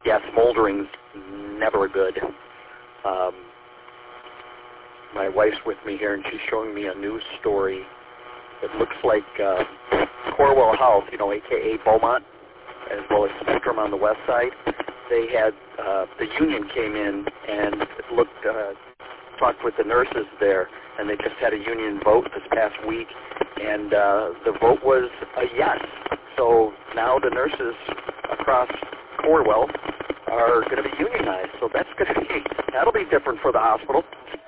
yeah, smoldering's never good. My wife's with me here, and she's showing me a news story. It looks like Corewell House, a.k.a. Beaumont, as well as Spectrum on the west side. They had, the union came in and talked with the nurses there, and they just had a union vote this past week, and the vote was a yes. So now the nurses across Corewell are going to be unionized. So that'll be different for the hospital.